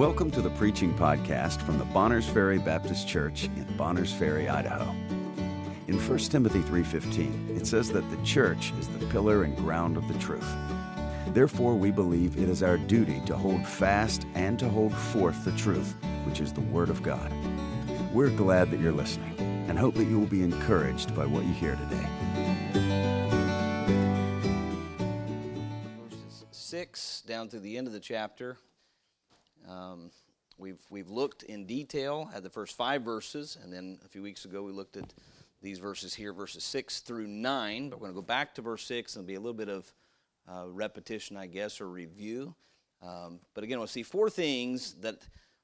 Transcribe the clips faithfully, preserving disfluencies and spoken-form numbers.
Welcome to the preaching podcast from the Bonners Ferry Baptist Church in Bonners Ferry, Idaho. In First Timothy three fifteen, it says that the church is the pillar and ground of the truth. Therefore, we believe it is our duty to hold fast and to hold forth the truth, which is the Word of God. We're glad that you're listening and hope that you will be encouraged by what you hear today. Verses six down to the end of the chapter. Um, we've we've looked in detail at the first five verses, and then a few weeks ago we looked at these verses here, verses six through nine. But we're going to go back to verse six, and there'll be a little bit of uh, repetition, I guess, or review. Um, but again, we'll see four things that,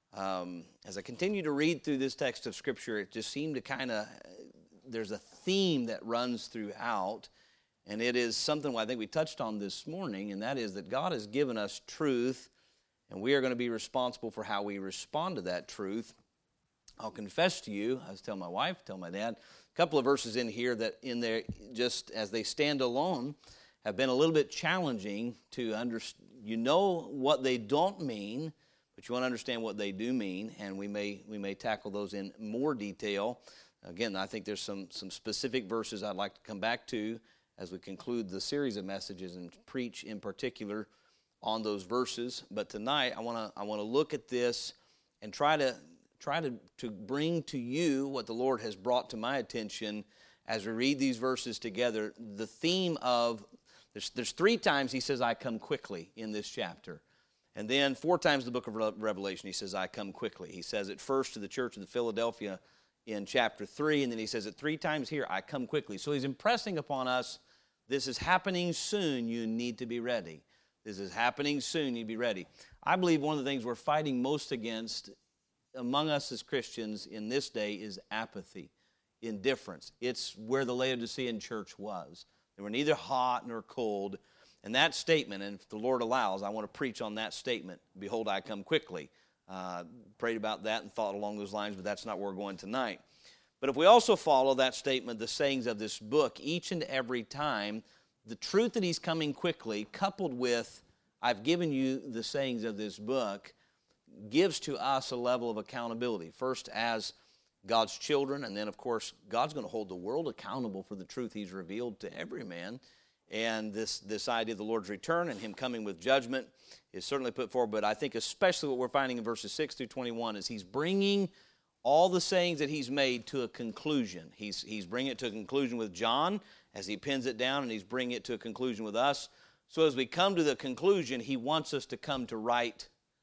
um, as I continue to read through this text of Scripture, it just seemed to kind of, there's a theme that runs throughout, and it is something I think we touched on this morning, and that is that God has given us truth, and we are going to be responsible for how we respond to that truth. I'll confess to you, I was telling my wife, telling my dad, a couple of verses in here that in there, just as they stand alone, have been a little bit challenging to understand. You know what they don't mean, but you want to understand what they do mean, and we may we may tackle those in more detail. Again, I think there's some, some specific verses I'd like to come back to as we conclude the series of messages and preach in particular on those verses. But tonight I want to I want to look at this and try to try to, to bring to you what the Lord has brought to my attention as we read these verses together. The theme of there's there's three times he says I come quickly in this chapter. And then four times in the book of Revelation he says I come quickly. He says it first to the church of the Philadelphia in chapter three, and then he says it three times here, I come quickly. So he's impressing upon us, this is happening soon, you need to be ready. This is happening soon, you be ready. I believe one of the things we're fighting most against among us as Christians in this day is apathy, indifference. It's where the Laodicean church was. They were neither hot nor cold. And that statement, and if the Lord allows, I want to preach on that statement, behold, I come quickly. Uh, prayed about that and thought along those lines, but that's not where we're going tonight. But if we also follow that statement, the sayings of this book, each and every time, the truth that he's coming quickly, coupled with, I've given you the sayings of this book, gives to us a level of accountability. First, as God's children, and then, of course, God's going to hold the world accountable for the truth he's revealed to every man. And this, this idea of the Lord's return and him coming with judgment is certainly put forward. But I think especially what we're finding in verses six through twenty-one is he's bringing all the sayings that he's made to a conclusion. He's, he's bringing it to a conclusion with John as he pins it down, and he's bringing it to a conclusion with us. So as we come to the conclusion, he wants us to come to right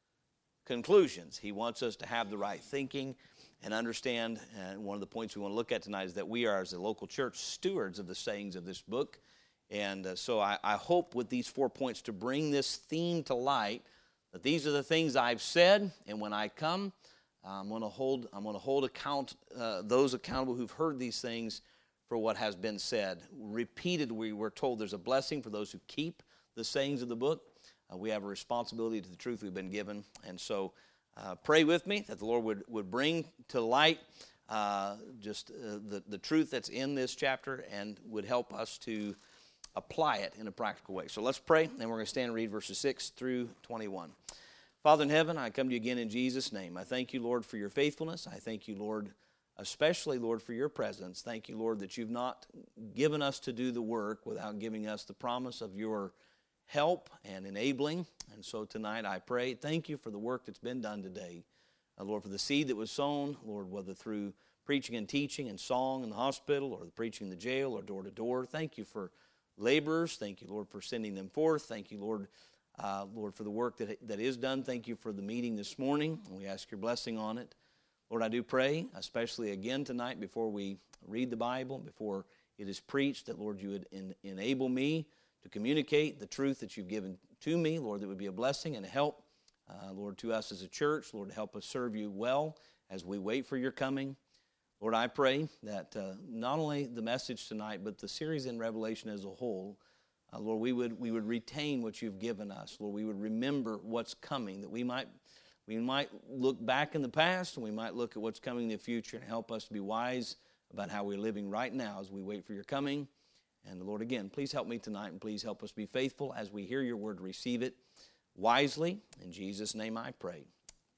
conclusions. He wants us to have the right thinking and understand. And one of the points we want to look at tonight is that we are, as a local church, stewards of the sayings of this book. And uh, so I, I hope with these four points to bring this theme to light, that these are the things I've said, and when I come, I'm going to hold I'm going to hold account uh, those accountable who've heard these things for what has been said. Repeatedly, we're told there's a blessing for those who keep the sayings of the book. Uh, we have a responsibility to the truth we've been given. And so uh, pray with me that the Lord would, would bring to light uh, just uh, the, the truth that's in this chapter and would help us to apply it in a practical way. So let's pray, and we're going to stand and read verses six through twenty-one. Father in heaven, I come to you again in Jesus' name. I thank you, Lord, for your faithfulness. I thank you, Lord, especially, Lord, for your presence. Thank you, Lord, that you've not given us to do the work without giving us the promise of your help and enabling. And so tonight I pray, thank you for the work that's been done today. Uh, Lord, for the seed that was sown, Lord, whether through preaching and teaching and song in the hospital or the preaching in the jail or door to door. Thank you for laborers. Thank you, Lord, for sending them forth. Thank you, Lord, uh, Lord, for the work that, that is done. Thank you for the meeting this morning, and we ask your blessing on it. Lord, I do pray, especially again tonight before we read the Bible, before it is preached, that, Lord, you would en- enable me to communicate the truth that you've given to me. Lord, that would be a blessing and a help, uh, Lord, to us as a church. Lord, help us serve you well as we wait for your coming. Lord, I pray that uh, not only the message tonight, but the series in Revelation as a whole, uh, Lord, we would we would retain what you've given us. Lord, we would remember what's coming, that we might we might look back in the past and we might look at what's coming in the future and help us to be wise about how we're living right now as we wait for your coming. And Lord, again, please help me tonight, and please help us be faithful as we hear your word, receive it wisely. In Jesus' name I pray.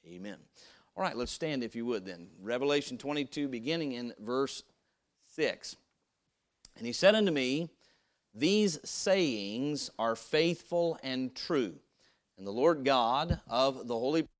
Amen. All right, let's stand if you would then. Revelation twenty-two, beginning in verse six. And he said unto me, these sayings are faithful and true. And the Lord God of the holy,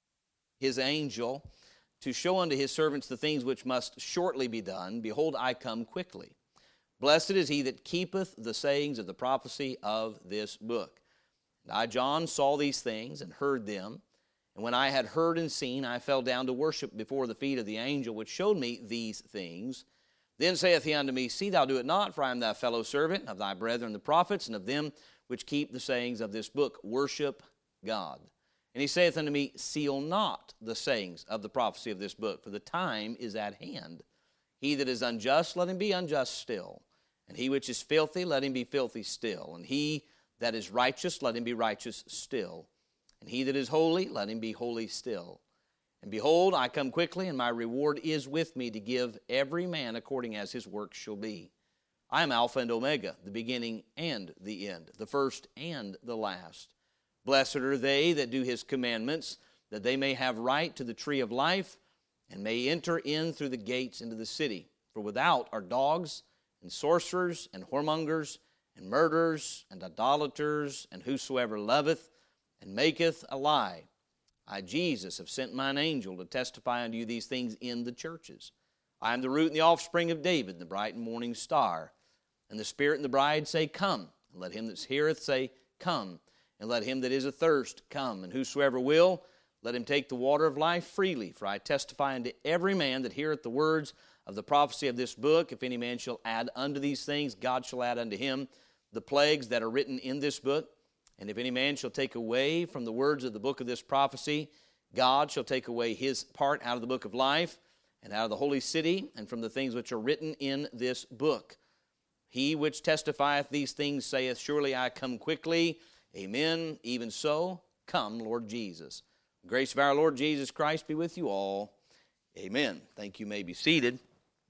his angel, to show unto his servants the things which must shortly be done, behold, I come quickly. Blessed is he that keepeth the sayings of the prophecy of this book. And I, John, saw these things and heard them. And when I had heard and seen, I fell down to worship before the feet of the angel which showed me these things. Then saith he unto me, see thou do it not, for I am thy fellow servant of thy brethren the prophets, and of them which keep the sayings of this book. Worship God. And he saith unto me, seal not the sayings of the prophecy of this book, for the time is at hand. He that is unjust, let him be unjust still. And he which is filthy, let him be filthy still. And he that is righteous, let him be righteous still. And he that is holy, let him be holy still. And behold, I come quickly, and my reward is with me to give every man according as his work shall be. I am Alpha and Omega, the beginning and the end, the first and the last. Blessed are they that do his commandments, that they may have right to the tree of life, and may enter in through the gates into the city. For without are dogs, and sorcerers, and whoremongers, and murderers, and idolaters, and whosoever loveth, and maketh a lie. I, Jesus, have sent mine angel to testify unto you these things in the churches. I am the root and the offspring of David, the bright and morning star. And the Spirit and the bride say, come. And let him that heareth say, come. And let him that is athirst come. And whosoever will, let him take the water of life freely. For I testify unto every man that heareth the words of the prophecy of this book, if any man shall add unto these things, God shall add unto him the plagues that are written in this book. And if any man shall take away from the words of the book of this prophecy, God shall take away his part out of the book of life, and out of the holy city, and from the things which are written in this book. He which testifieth these things saith, surely I come quickly. Amen. Even so, come, Lord Jesus. The grace of our Lord Jesus Christ be with you all. Amen. Thank you. You may be seated.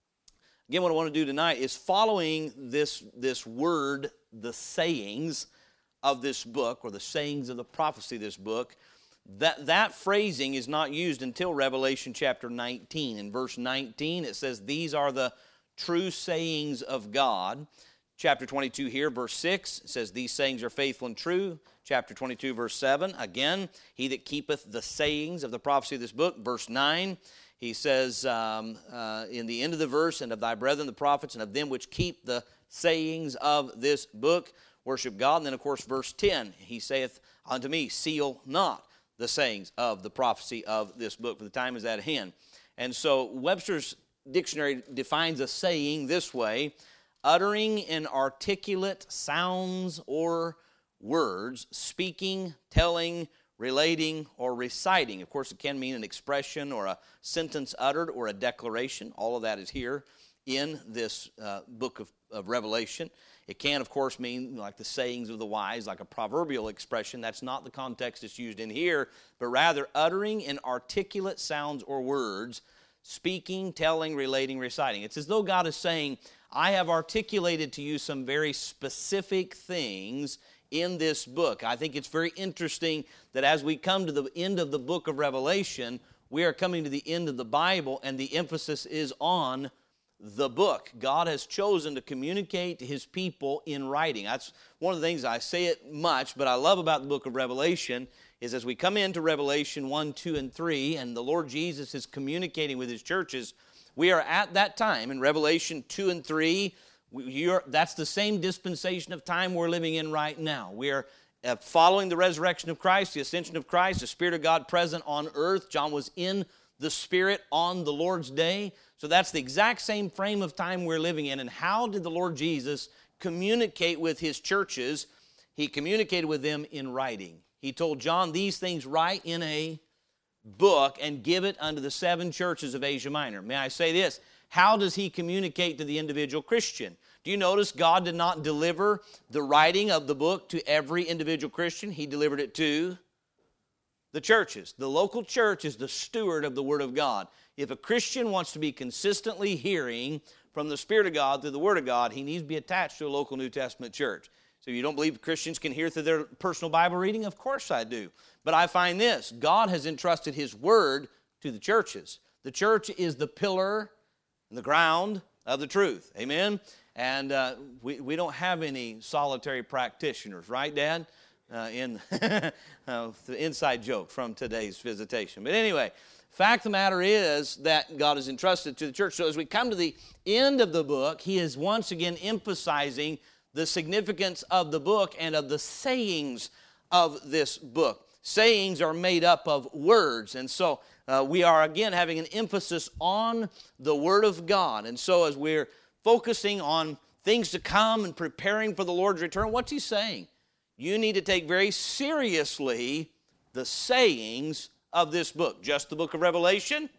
Again, what I want to do tonight is following this, this word, the sayings of this book, or the sayings of the prophecy of this book. That, that phrasing is not used until Revelation chapter nineteen. In verse nineteen, it says, these are the true sayings of God. Chapter twenty-two here, verse six, it says, these sayings are faithful and true. Chapter twenty-two, verse seven, again, he that keepeth the sayings of the prophecy of this book. Verse nine, he says, um, uh, in the end of the verse, and of thy brethren the prophets, and of them which keep the sayings of this book, worship God. And then, of course, verse ten, he saith unto me, seal not the sayings of the prophecy of this book, for the time is at hand. And so Webster's dictionary defines a saying this way: uttering in articulate sounds or words, speaking, telling, relating, or reciting. Of course, it can mean an expression or a sentence uttered or a declaration. All of that is here in this uh, book of, of Revelation. It can, of course, mean like the sayings of the wise, like a proverbial expression. That's not the context it's used in here, but rather uttering in articulate sounds or words, speaking, telling, relating, reciting. It's as though God is saying, I have articulated to you some very specific things in this book. I think it's very interesting that as we come to the end of the book of Revelation, we are coming to the end of the Bible, and the emphasis is on the book. God has chosen to communicate to His people in writing. That's one of the things, I say it much, but I love about the book of Revelation is as we come into Revelation one, two, and three, and the Lord Jesus is communicating with His churches, we are at that time in Revelation two and three. We, that's the same dispensation of time we're living in right now. We are uh, following the resurrection of Christ, the ascension of Christ, the Spirit of God present on earth. John was in the Spirit on the Lord's day. So that's the exact same frame of time we're living in. And how did the Lord Jesus communicate with His churches? He communicated with them in writing. He told John, these things write in a book and give it unto the seven churches of Asia Minor. May I say this? How does He communicate to the individual Christian? Do you notice God did not deliver the writing of the book to every individual Christian? He delivered it to the churches. The local church is the steward of the Word of God. If a Christian wants to be consistently hearing from the Spirit of God through the Word of God, he needs to be attached to a local New Testament church. So you don't believe Christians can hear through their personal Bible reading? Of course I do. But I find this, God has entrusted His Word to the churches. The church is the pillar and the ground of the truth. Amen? And uh, we, we don't have any solitary practitioners, right, Dad? Uh, in uh, the inside joke from today's visitation. But anyway, fact of the matter is that God has entrusted to the church. So as we come to the end of the book, He is once again emphasizing the significance of the book and of the sayings of this book. Sayings are made up of words, and so uh, we are again having an emphasis on the Word of God. And so as we're focusing on things to come and preparing for the Lord's return, what's He saying? You need to take very seriously the sayings of this book. Just the book of Revelation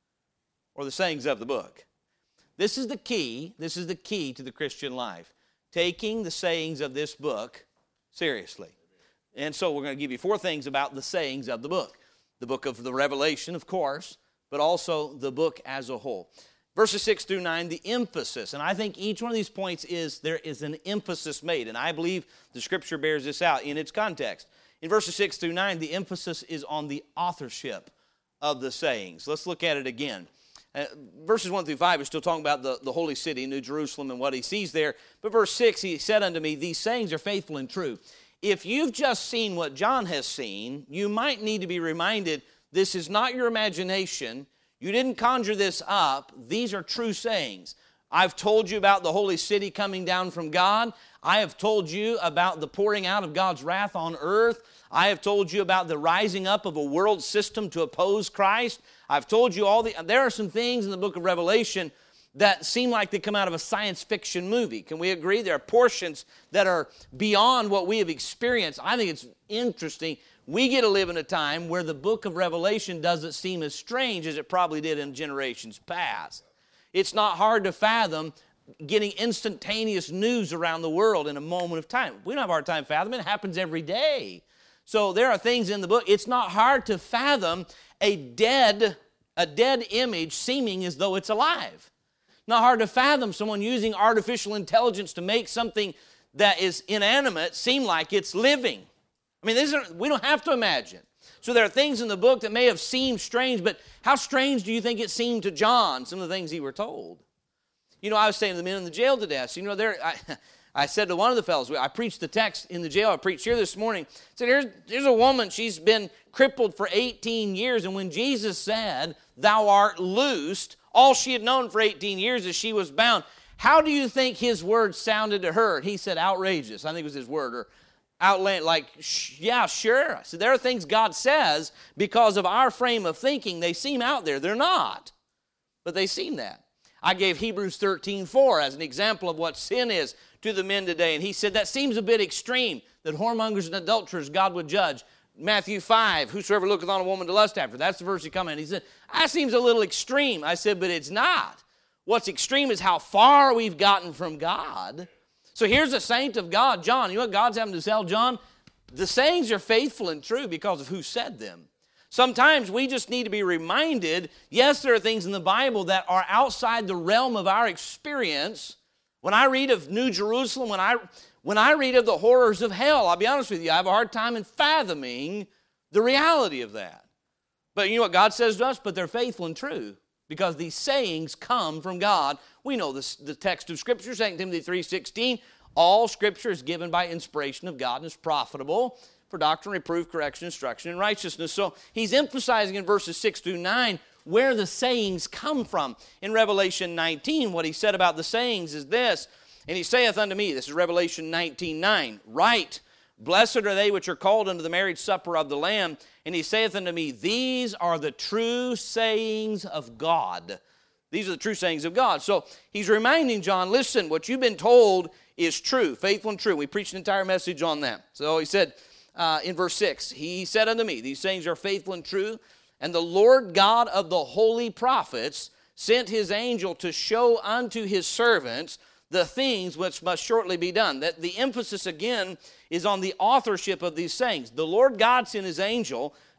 or the sayings of the book? This is the key. This is the key to the Christian life. Taking the sayings of this book seriously. And so we're going to give you four things about the sayings of the book. The book of the Revelation, of course, but also the book as a whole. Verses six through nine, the emphasis. And I think each one of these points is, there is an emphasis made. And I believe the Scripture bears this out in its context. In verses six through nine, the emphasis is on the authorship of the sayings. Let's look at it again. Uh, verses one through five is still talking about the, the holy city, New Jerusalem, and what he sees there. But verse six, he said unto me, these sayings are faithful and true. If you've just seen what John has seen, you might need to be reminded, this is not your imagination. You didn't conjure this up. These are true sayings. I've told you about the holy city coming down from God. I have told you about the pouring out of God's wrath on earth. I have told you about the rising up of a world system to oppose Christ. I've told you all the... There are some things in the book of Revelation that seem like they come out of a science fiction movie. Can we agree? There are portions that are beyond what we have experienced. I think it's interesting. We get to live in a time where the book of Revelation doesn't seem as strange as it probably did in generations past. It's not hard to fathom getting instantaneous news around the world in a moment of time. We don't have a hard time fathoming. It happens every day. So there are things in the book. It's not hard to fathom a dead, a dead image seeming as though it's alive. Not hard to fathom someone using artificial intelligence to make something that is inanimate seem like it's living. I mean, these are, we don't have to imagine. So there are things in the book that may have seemed strange, but how strange do you think it seemed to John, some of the things he were told? You know, I was saying to the men in the jail today, I said, you know, there, I, I said to one of the fellows, I preached the text in the jail, I preached here this morning, I said, here's, here's a woman, she's been crippled for eighteen years, and when Jesus said, thou art loosed, all she had known for eighteen years is she was bound. How do you think his words sounded to her? He said, outrageous. I think it was his word, or outland, like, yeah, sure. So there are things God says because of our frame of thinking. They seem out there. They're not, but they seem that. I gave Hebrews thirteen four as an example of what sin is to the men today, and he said that seems a bit extreme, that whoremongers and adulterers God would judge. Matthew five, whosoever looketh on a woman to lust after. That's the verse he come in. He said, that seems a little extreme. I said, but it's not. What's extreme is how far we've gotten from God. So here's a saint of God, John. You know what God's having to tell John? The sayings are faithful and true because of who said them. Sometimes we just need to be reminded, yes, there are things in the Bible that are outside the realm of our experience. When I read of New Jerusalem, when I, when I read of the horrors of hell, I'll be honest with you, I have a hard time in fathoming the reality of that. But you know what God says to us? But they're faithful and true because these sayings come from God. We know this, the text of Scripture, Second Timothy three sixteen, all Scripture is given by inspiration of God and is profitable for doctrine, reproof, correction, instruction, and righteousness. So he's emphasizing in verses six through nine where the sayings come from. In Revelation nineteen, what he said about the sayings is this, and he saith unto me, this is Revelation nineteen nine, write, blessed are they which are called unto the marriage supper of the Lamb. And he saith unto me, these are the true sayings of God. These are the true sayings of God. So he's reminding John, listen, what you've been told is true, faithful and true. We preached an entire message on that. So he said uh, in verse six, he said unto me, these sayings are faithful and true, and the Lord God of the holy prophets sent his angel to show unto his servants the things which must shortly be done. That the emphasis again is on the authorship of these sayings. The Lord God sent his angel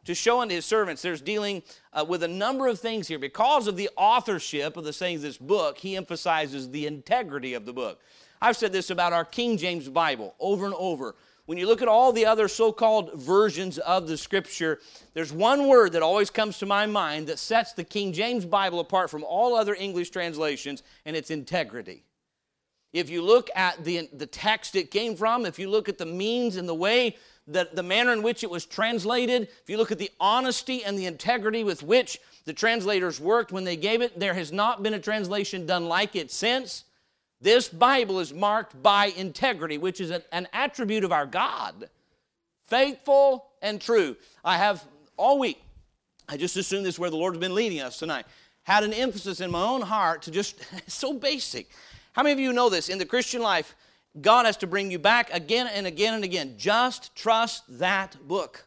to show unto his servants. There's dealing uh, with a number of things here. Because of the authorship of the sayings of this book, he emphasizes the integrity of the book. I've said this about our King James Bible over and over. When you look at all the other so-called versions of the Scripture, there's one word that always comes to my mind that sets the King James Bible apart from all other English translations, and it's integrity. If you look at the, the text it came from, if you look at the means and the way, the, the manner in which it was translated, if you look at the honesty and the integrity with which the translators worked when they gave it, there has not been a translation done like it since. This Bible is marked by integrity, which is a, an attribute of our God. Faithful and true. I have all week, I just assume this is where the Lord has been leading us tonight, had an emphasis in my own heart to just, it's so basic. How many of you know this? In the Christian life, God has to bring you back again and again and again. Just trust that book.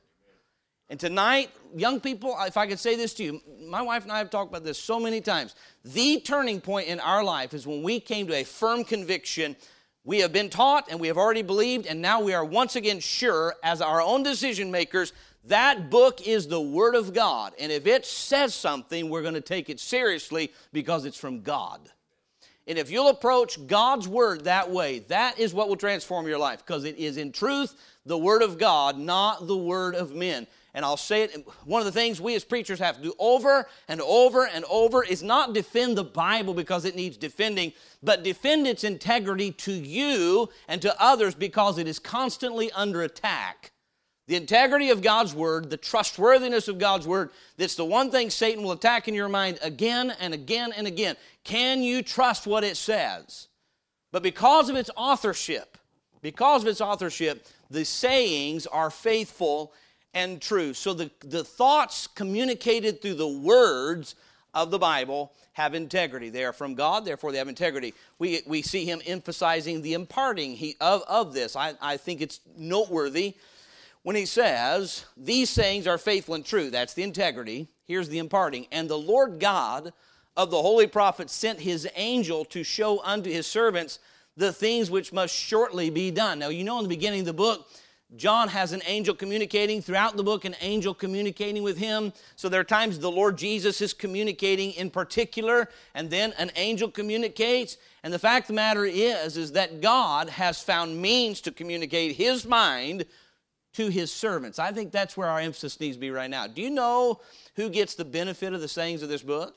And tonight, young people, if I could say this to you, my wife and I have talked about this so many times. The turning point in our life is when we came to a firm conviction. We have been taught and we have already believed, and now we are once again sure as our own decision makers that book is the Word of God. And if it says something, we're going to take it seriously because it's from God. And if you'll approach God's Word that way, that is what will transform your life, because it is in truth the Word of God, not the word of men. And I'll say it, one of the things we as preachers have to do over and over and over is not defend the Bible because it needs defending, but defend its integrity to you and to others because it is constantly under attack. The integrity of God's Word, the trustworthiness of God's Word, that's the one thing Satan will attack in your mind again and again and again. Can you trust what it says? But because of its authorship, because of its authorship, the sayings are faithful and true. So the, the thoughts communicated through the words of the Bible have integrity. They are from God, therefore they have integrity. We, we see him emphasizing the imparting he, of, of this. I, I think it's noteworthy when he says, these sayings are faithful and true. That's the integrity. Here's the imparting. And the Lord God of the holy prophets sent his angel to show unto his servants the things which must shortly be done. Now, you know in the beginning of the book, John has an angel communicating throughout the book, an angel communicating with him. So there are times the Lord Jesus is communicating in particular, and then an angel communicates. And the fact of the matter is, is that God has found means to communicate his mind to his servants. I think that's where our emphasis needs to be right now. Do you know who gets the benefit of the sayings of this book?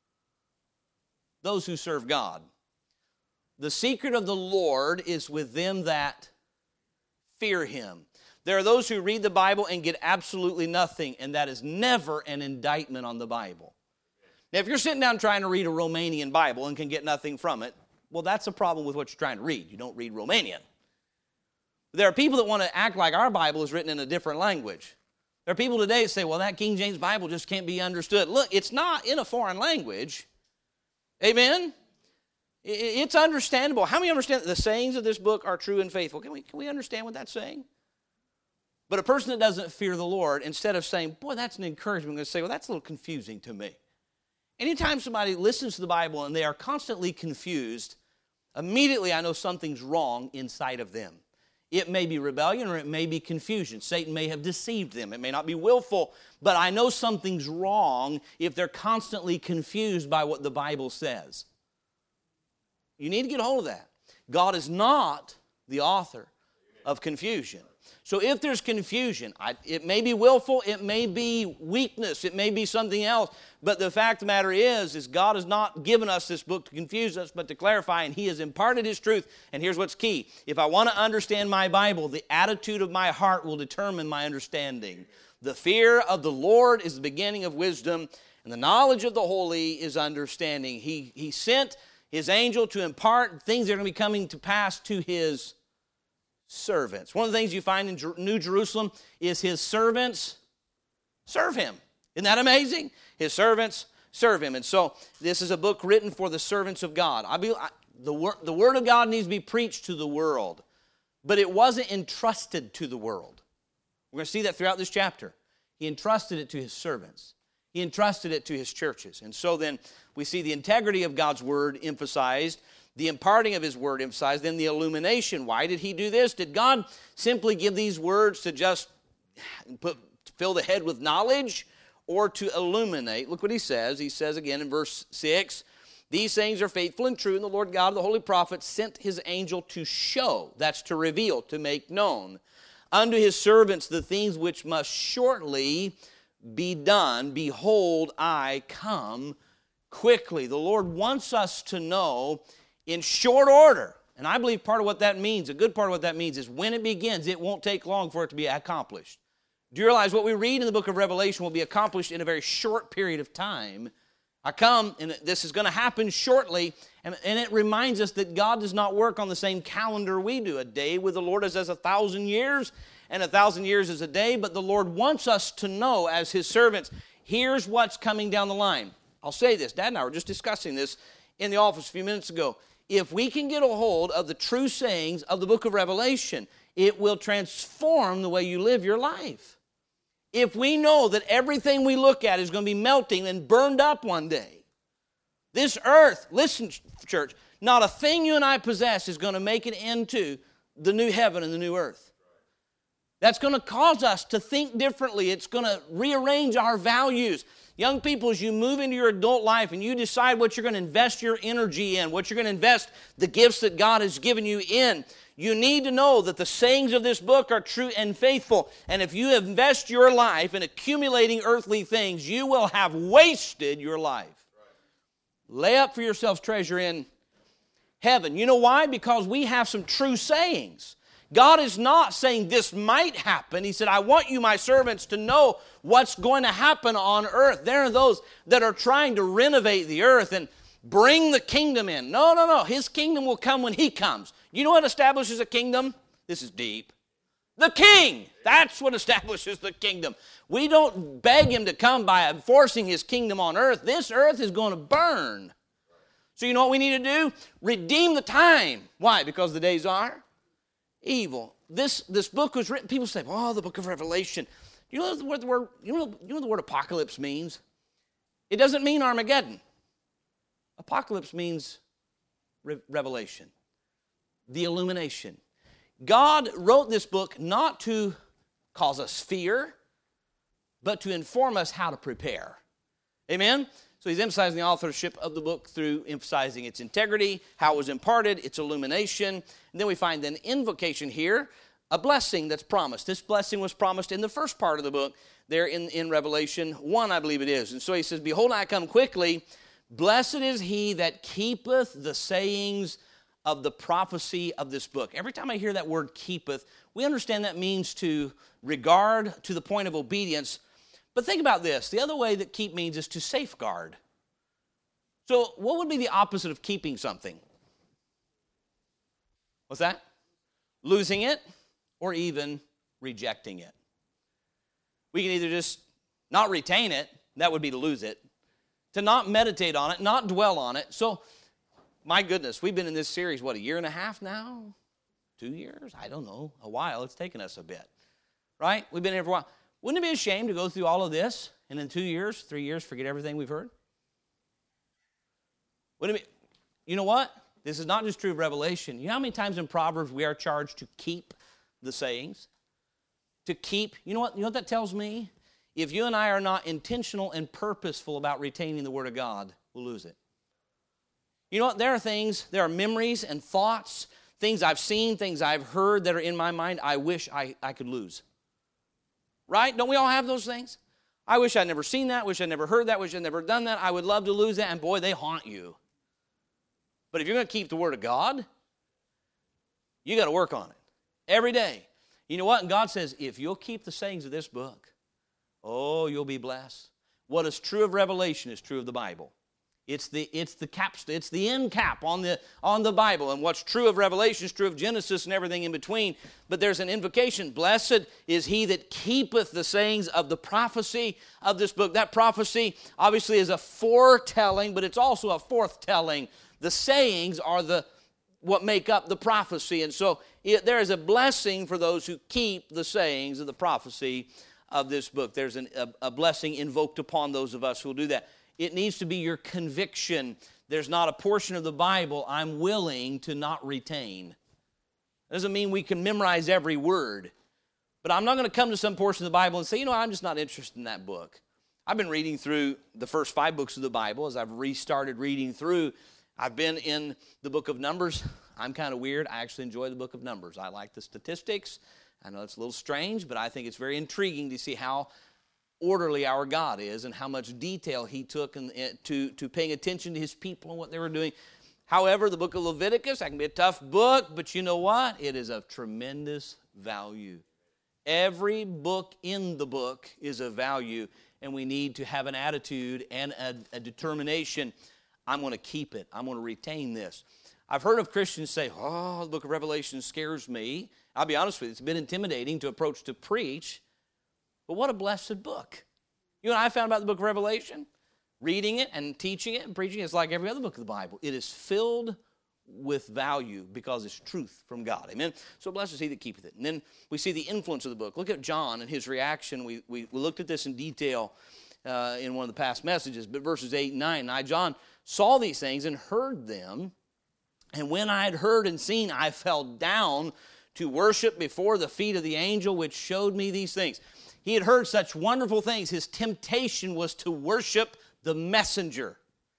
Those who serve God. The secret of the Lord is with them that fear him. There are those who read the Bible and get absolutely nothing, and that is never an indictment on the Bible. Now, if you're sitting down trying to read a Romanian Bible and can get nothing from it, well, that's a problem with what you're trying to read. You don't read Romanian. There are people that want to act like our Bible is written in a different language. There are people today that say, well, that King James Bible just can't be understood. Look, it's not in a foreign language. Amen? It's understandable. How many understand that the sayings of this book are true and faithful? Can we, can we understand what that's saying? But a person that doesn't fear the Lord, instead of saying, boy, that's an encouragement, I'm going to say, well, that's a little confusing to me. Anytime somebody listens to the Bible and they are constantly confused, immediately I know something's wrong inside of them. It may be rebellion or it may be confusion. Satan may have deceived them. It may not be willful, but I know something's wrong if they're constantly confused by what the Bible says. You need to get a hold of that. God is not the author of confusion. So if there's confusion, I, it may be willful, it may be weakness, it may be something else, but the fact of the matter is, is God has not given us this book to confuse us, but to clarify, and he has imparted his truth. And here's what's key. If I want to understand my Bible, the attitude of my heart will determine my understanding. The fear of the Lord is the beginning of wisdom, and the knowledge of the holy is understanding. He, he sent his angel to impart things that are going to be coming to pass to his servants. One of the things you find in Jer- New Jerusalem is his servants serve him. Isn't that amazing? His servants serve him. And so this is a book written for the servants of God. I be, I, the, wor- the Word of God needs to be preached to the world, but it wasn't entrusted to the world. We're going to see that throughout this chapter. He entrusted it to his servants. He entrusted it to his churches. And so then we see the integrity of God's Word emphasized, the imparting of his Word emphasized, then the illumination. Why did he do this? Did God simply give these words to just put fill the head with knowledge, or to illuminate. Look what he says. He says again in verse six, these things are faithful and true, and the Lord God of the holy prophets sent his angel to show, that's to reveal, to make known, unto his servants the things which must shortly be done. Behold, I come quickly. The Lord wants us to know in short order. And I believe part of what that means, a good part of what that means, is when it begins, it won't take long for it to be accomplished. Do you realize what we read in the book of Revelation will be accomplished in a very short period of time? I come, and this is going to happen shortly, and, and it reminds us that God does not work on the same calendar we do. A day with the Lord is as a thousand years, and a thousand years is a day, but the Lord wants us to know as his servants, here's what's coming down the line. I'll say this, Dad and I were just discussing this in the office a few minutes ago. If we can get a hold of the true sayings of the book of Revelation, it will transform the way you live your life. If we know that everything we look at is going to be melting and burned up one day, this earth, listen, church, not a thing you and I possess is going to make it into the new heaven and the new earth. That's going to cause us to think differently. It's going to rearrange our values. Young people, as you move into your adult life and you decide what you're going to invest your energy in, what you're going to invest the gifts that God has given you in, you need to know that the sayings of this book are true and faithful. And if you invest your life in accumulating earthly things, you will have wasted your life. Lay up for yourselves treasure in heaven. You know why? Because we have some true sayings. God is not saying this might happen. He said, I want you, my servants, to know what's going to happen on earth. There are those that are trying to renovate the earth and bring the kingdom in. No, no, no. His kingdom will come when he comes. You know what establishes a kingdom? This is deep. The king. That's what establishes the kingdom. We don't beg him to come by enforcing his kingdom on earth. This earth is going to burn. So you know what we need to do? Redeem the time. Why? Because the days are evil. This this book was written, people say, oh, the book of Revelation. You know what the word, you know, you know what the word apocalypse means? It doesn't mean Armageddon. Apocalypse means re- revelation, the illumination. God wrote this book not to cause us fear, but to inform us how to prepare. Amen? So he's emphasizing the authorship of the book through emphasizing its integrity, how it was imparted, its illumination. And then we find an invocation here, a blessing that's promised. This blessing was promised in the first part of the book, there in, in Revelation one, I believe it is. And so he says, behold, I come quickly. Blessed is he that keepeth the sayings of the prophecy of this book. Every time I hear that word keepeth, we understand that means to regard to the point of obedience. But think about this. The other way that keep means is to safeguard. So what would be the opposite of keeping something? What's that? Losing it or even rejecting it. We can either just not retain it, that would be to lose it, to not meditate on it, not dwell on it. So, my goodness, we've been in this series, what, a year and a half now? Two years? I don't know. A while. It's taken us a bit. Right? We've been here for a while. Wouldn't it be a shame to go through all of this and in two years, three years, forget everything we've heard? Wouldn't it be? You know what? This is not just true of Revelation. You know how many times in Proverbs we are charged to keep the sayings? To keep. You know what? You know what that tells me? If you and I are not intentional and purposeful about retaining the Word of God, we'll lose it. You know what? There are things, there are memories and thoughts, things I've seen, things I've heard that are in my mind I wish I, I could lose. Right? Don't we all have those things? I wish I'd never seen that, wish I'd never heard that, wish I'd never done that. I would love to lose that, and boy, they haunt you. But if you're going to keep the Word of God, you got to work on it every day. You know what? And God says, if you'll keep the sayings of this book, oh, you'll be blessed. What is true of Revelation is true of the Bible. It's the it's the cap, it's the end cap on the on the Bible. And what's true of Revelation is true of Genesis and everything in between. But there's an invocation. Blessed is he that keepeth the sayings of the prophecy of this book. That prophecy obviously is a foretelling, but it's also a forthtelling. The sayings are the what make up the prophecy. And so it, there is a blessing for those who keep the sayings of the prophecy of this book. There's an, a, a blessing invoked upon those of us who will do that. It needs to be your conviction. There's not a portion of the Bible I'm willing to not retain. That doesn't mean we can memorize every word. But I'm not going to come to some portion of the Bible and say, you know, I'm just not interested in that book. I've been reading through the first five books of the Bible. As I've restarted reading through, I've been in the book of Numbers. I'm kind of weird. I actually enjoy the book of Numbers. I like the statistics. I know it's a little strange, but I think it's very intriguing to see how orderly our God is and how much detail he took in, to, to paying attention to his people and what they were doing. However, the book of Leviticus, that can be a tough book, but you know what? It is of tremendous value. Every book in the book is of value, and we need to have an attitude and a, a determination. I'm going to keep it. I'm going to retain this. I've heard of Christians say, oh, the book of Revelation scares me. I'll be honest with you, it's been intimidating to approach to preach, but what a blessed book. You know what I found about the book of Revelation? Reading it and teaching it and preaching it is like every other book of the Bible. It is filled with value because it's truth from God. Amen? So blessed is he that keepeth it. And then we see the influence of the book. Look at John and his reaction. We, we, we looked at this in detail uh, in one of the past messages, but verses eight and nine. And I, John, saw these things and heard them, and when I had heard and seen, I fell down to worship before the feet of the angel which showed me these things. He had heard such wonderful things. His temptation was to worship the messenger.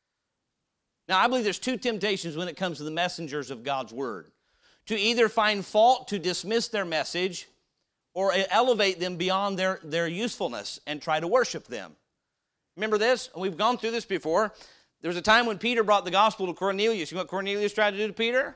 Now, I believe there's two temptations when it comes to the messengers of God's word. To either find fault, to dismiss their message, or elevate them beyond their, their usefulness and try to worship them. Remember this? We've gone through this before. There was a time when Peter brought the gospel to Cornelius. You know what Cornelius tried to do to Peter?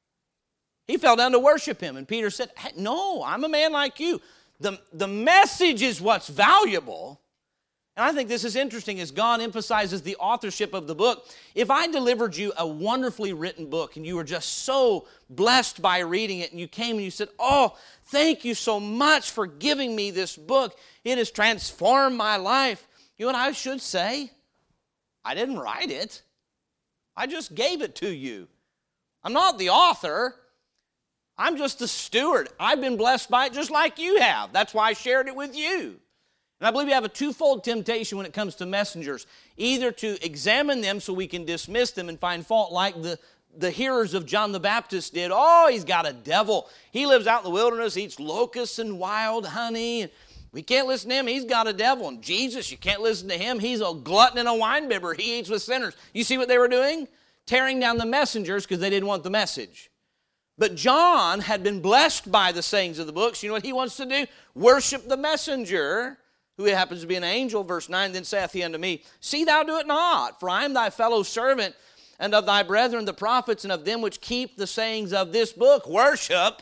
He fell down to worship him. And Peter said, hey, no, I'm a man like you. The, the message is what's valuable. And I think this is interesting as God emphasizes the authorship of the book. If I delivered you a wonderfully written book and you were just so blessed by reading it and you came and you said, oh, thank you so much for giving me this book. It has transformed my life. You know what I should say? I didn't write it. I just gave it to you. I'm not the author. I'm just the steward. I've been blessed by it just like you have. That's why I shared it with you. And I believe we have a twofold temptation when it comes to messengers. Either to examine them so we can dismiss them and find fault like the, the hearers of John the Baptist did. Oh, he's got a devil. He lives out in the wilderness, eats locusts and wild honey. And we can't listen to him. He's got a devil. And Jesus, you can't listen to him. He's a glutton and a winebibber. He eats with sinners. You see what they were doing? Tearing down the messengers because they didn't want the message. But John had been blessed by the sayings of the books. You know what he wants to do? Worship the messenger, who happens to be an angel. Verse nine, then saith he unto me, see thou do it not, for I am thy fellow servant, and of thy brethren the prophets, and of them which keep the sayings of this book. Worship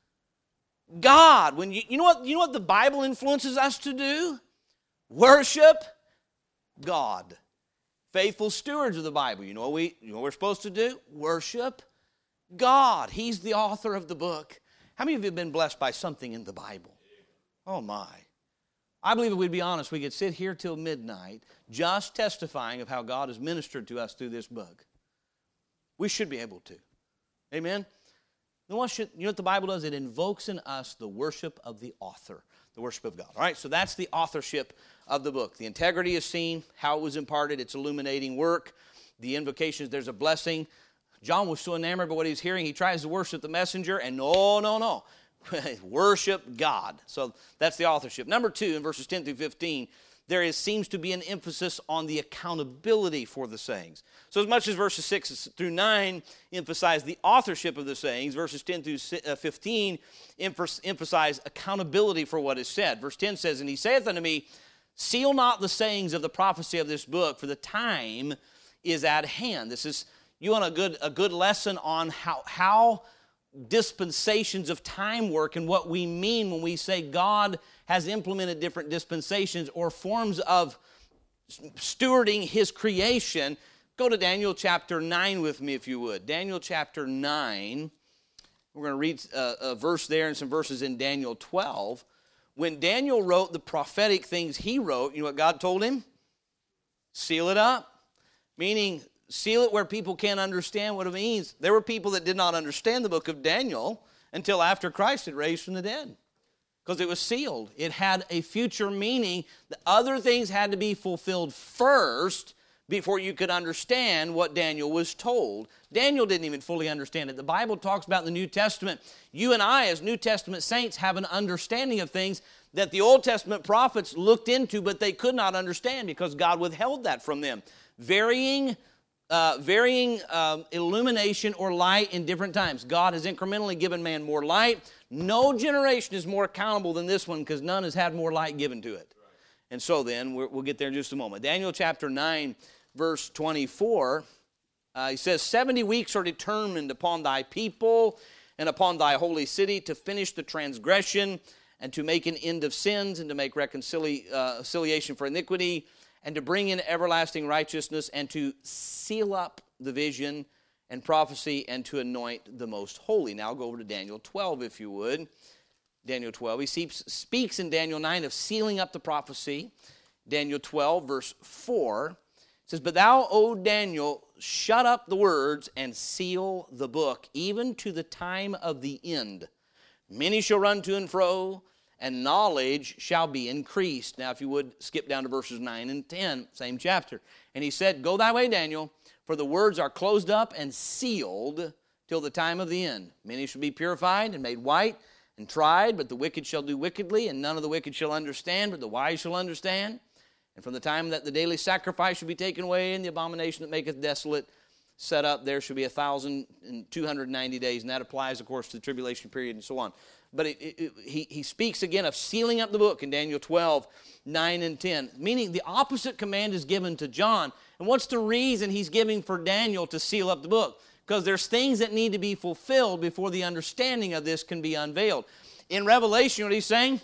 God. When you, you know what, you know what the Bible influences us to do? Worship God. Faithful stewards of the Bible. You know what we you know what we're supposed to do? Worship God. He's the author of the book. How many of you have been blessed by something in the Bible? Oh my. I believe if we'd be honest, we could sit here till midnight just testifying of how God has ministered to us through this book. We should be able to. Amen? You know what, should, you know what the Bible does? It invokes in us the worship of the author, the worship of God. All right, so that's the authorship of the book. The integrity is seen, how it was imparted, its illuminating work, the invocations, there's a blessing. John was so enamored by what he was hearing, he tries to worship the messenger, and no, no, no. Worship God. So that's the authorship. Number two, in verses ten through fifteen, there is, seems to be an emphasis on the accountability for the sayings. So as much as verses six through nine emphasize the authorship of the sayings, verses ten through fifteen emphasize accountability for what is said. Verse ten says, and he saith unto me, seal not the sayings of the prophecy of this book, for the time is at hand. This is, you want a good, a good lesson on how, how dispensations of time work and what we mean when we say God has implemented different dispensations or forms of stewarding his creation. Go to Daniel chapter nine with me if you would. Daniel chapter nine. We're going to read a, a verse there and some verses in Daniel twelve. When Daniel wrote the prophetic things he wrote, you know what God told him? Seal it up. Meaning, seal it where people can't understand what it means. There were people that did not understand the book of Daniel until after Christ had raised from the dead. Because it was sealed. It had a future meaning. The other things had to be fulfilled first before you could understand what Daniel was told. Daniel didn't even fully understand it. The Bible talks about in the New Testament, you and I as New Testament saints have an understanding of things that the Old Testament prophets looked into, but they could not understand because God withheld that from them. Varying, uh, varying um, illumination or light in different times. God has incrementally given man more light. No generation is more accountable than this one because none has had more light given to it. And so then, we're, we'll get there in just a moment. Daniel chapter nine, verse twenty-four, uh, he says, seventy weeks are determined upon thy people and upon thy holy city to finish the transgression and to make an end of sins and to make reconciliation for iniquity and to bring in everlasting righteousness and to seal up the vision and prophecy and to anoint the most holy. Now go over to Daniel twelve, if you would. Daniel twelve. He speaks in Daniel nine of sealing up the prophecy. Daniel twelve, verse four. It says, but thou, O Daniel, shut up the words and seal the book, even to the time of the end. Many shall run to and fro, and knowledge shall be increased. Now, if you would, skip down to verses nine and ten, same chapter. And he said, go thy way, Daniel, for the words are closed up and sealed till the time of the end. Many shall be purified and made white and tried, but the wicked shall do wickedly, and none of the wicked shall understand, but the wise shall understand. And from the time that the daily sacrifice shall be taken away, and the abomination that maketh desolate set up, there shall be a thousand and two hundred ninety days, and that applies, of course, to the tribulation period and so on. But it, it, it, he, he speaks again of sealing up the book in Daniel twelve, nine and ten, meaning the opposite command is given to John. And what's the reason he's giving for Daniel to seal up the book? Because there's things that need to be fulfilled before the understanding of this can be unveiled. In Revelation, what he's saying,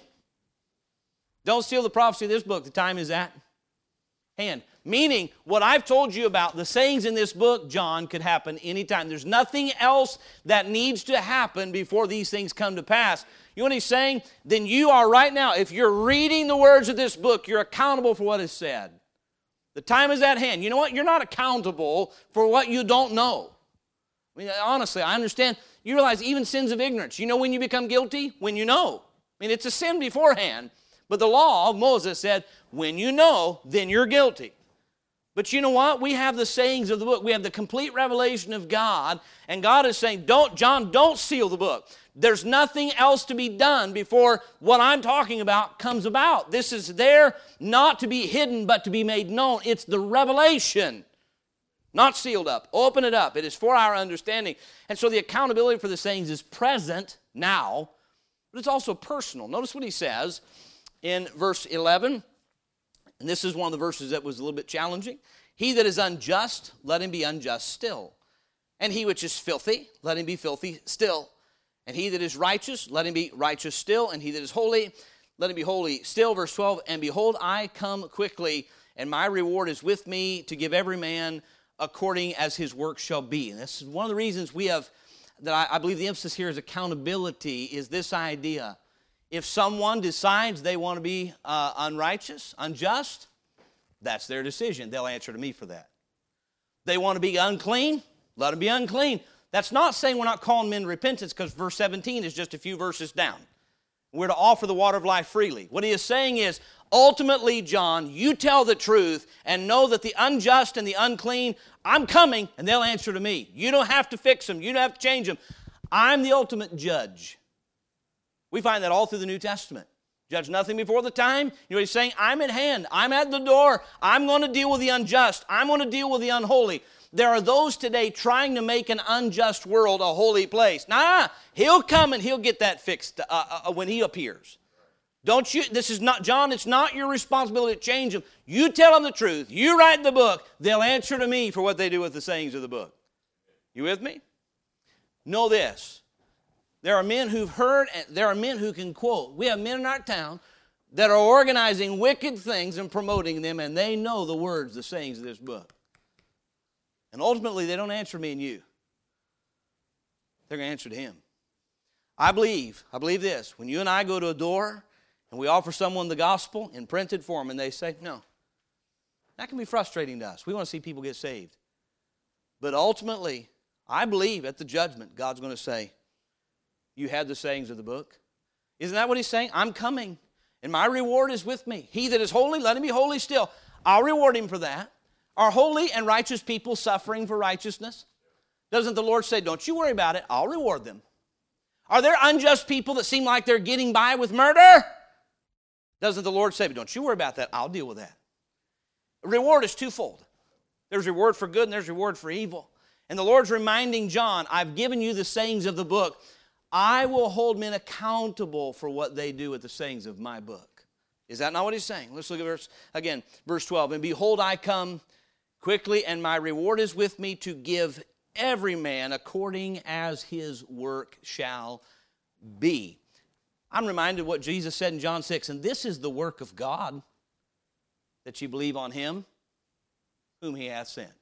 don't seal the prophecy of this book. The time is at hand. Meaning, what I've told you about, the sayings in this book, John, could happen anytime. There's nothing else that needs to happen before these things come to pass. You know what he's saying? Then you are right now, if you're reading the words of this book, you're accountable for what is said. The time is at hand. You know what? You're not accountable for what you don't know. I mean, honestly, I understand. You realize even sins of ignorance. You know when you become guilty? When you know. I mean, it's a sin beforehand. But the law of Moses said, when you know, then you're guilty. But you know what? We have the sayings of the book. We have the complete revelation of God. And God is saying, don't, John, don't seal the book. There's nothing else to be done before what I'm talking about comes about. This is there not to be hidden, but to be made known. It's the revelation. Not sealed up. Open it up. It is for our understanding. And so the accountability for the sayings is present now, but it's also personal. Notice what he says in verse eleven, and this is one of the verses that was a little bit challenging. He that is unjust, let him be unjust still. And he which is filthy, let him be filthy still. And he that is righteous, let him be righteous still. And he that is holy, let him be holy still. Verse twelve, and behold, I come quickly, and my reward is with me to give every man according as his work shall be. And this is one of the reasons we have, that I, I believe the emphasis here is accountability, is this idea. If someone decides they want to be uh, unrighteous, unjust, that's their decision. They'll answer to me for that. They want to be unclean, let them be unclean. That's not saying we're not calling men to repentance, because verse seventeen is just a few verses down. We're to offer the water of life freely. What he is saying is, ultimately, John, you tell the truth and know that the unjust and the unclean, I'm coming, and they'll answer to me. You don't have to fix them. You don't have to change them. I'm the ultimate judge. We find that all through the New Testament. Judge nothing before the time. You know what he's saying? I'm at hand. I'm at the door. I'm going to deal with the unjust. I'm going to deal with the unholy. There are those today trying to make an unjust world a holy place. Nah, he'll come and he'll get that fixed uh, uh, when he appears. Don't you, this is not, John, it's not your responsibility to change them. You tell them the truth. You write the book. They'll answer to me for what they do with the sayings of the book. You with me? Know this. There are men who've heard, and there are men who can quote. We have men in our town that are organizing wicked things and promoting them, and they know the words, the sayings of this book. And ultimately, they don't answer me and you. They're going to answer to him. I believe, I believe this. When you and I go to a door and we offer someone the gospel in printed form and they say, no, that can be frustrating to us. We want to see people get saved. But ultimately, I believe at the judgment, God's going to say, you had the sayings of the book. Isn't that what he's saying? I'm coming, and my reward is with me. He that is holy, let him be holy still. I'll reward him for that. Are holy and righteous people suffering for righteousness? Doesn't the Lord say, don't you worry about it, I'll reward them? Are there unjust people that seem like they're getting by with murder? Doesn't the Lord say, don't you worry about that, I'll deal with that? Reward is twofold. There's reward for good and there's reward for evil. And the Lord's reminding John, I've given you the sayings of the book. I will hold men accountable for what they do with the sayings of my book. Is that not what he's saying? Let's look at verse, again, verse twelve. And behold, I come quickly, and my reward is with me to give every man according as his work shall be. I'm reminded of what Jesus said in John six, and this is the work of God, that you believe on him whom he hath sent.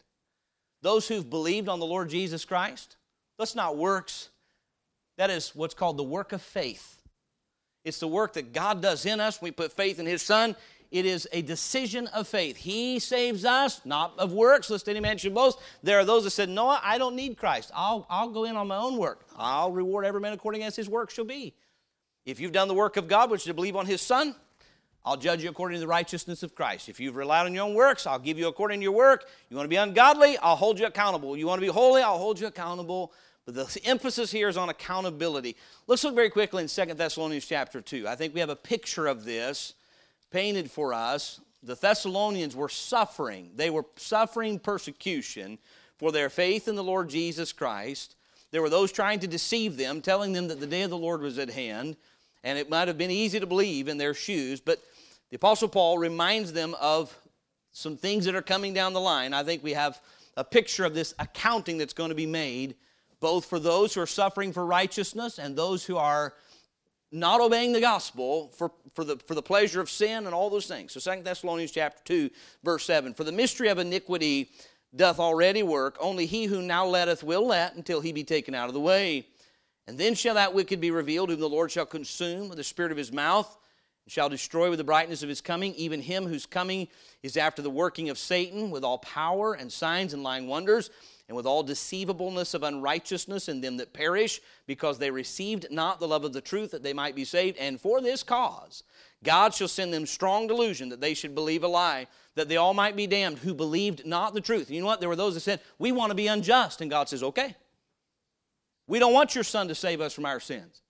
Those who've believed on the Lord Jesus Christ, that's not works. That is what's called the work of faith. It's the work that God does in us. We put faith in his Son. It is a decision of faith. He saves us, not of works, lest any man should boast. There are those that said, no, I don't need Christ. I'll, I'll go in on my own work. I'll reward every man according as his work shall be. If you've done the work of God, which is to believe on his Son, I'll judge you according to the righteousness of Christ. If you've relied on your own works, I'll give you according to your work. You want to be ungodly, I'll hold you accountable. You want to be holy, I'll hold you accountable. But the emphasis here is on accountability. Let's look very quickly in Second Thessalonians chapter two. I think we have a picture of this painted for us. The Thessalonians were suffering. They were suffering persecution for their faith in the Lord Jesus Christ. There were those trying to deceive them, telling them that the day of the Lord was at hand. And it might have been easy to believe in their shoes, but the Apostle Paul reminds them of some things that are coming down the line. I think we have a picture of this accounting that's going to be made, both for those who are suffering for righteousness and those who are not obeying the gospel for, for, the, for the pleasure of sin and all those things. So Second Thessalonians chapter two, verse seven. For the mystery of iniquity doth already work. Only he who now letteth will let until he be taken out of the way. And then shall that wicked be revealed, whom the Lord shall consume with the spirit of his mouth, and shall destroy with the brightness of his coming, even him whose coming is after the working of Satan, with all power and signs and lying wonders, and with all deceivableness of unrighteousness in them that perish, because they received not the love of the truth, that they might be saved. And for this cause God shall send them strong delusion, that they should believe a lie, that they all might be damned, who believed not the truth. And you know what? There were those that said, we want to be unjust. And God says, okay. We don't want your Son to save us from our sins.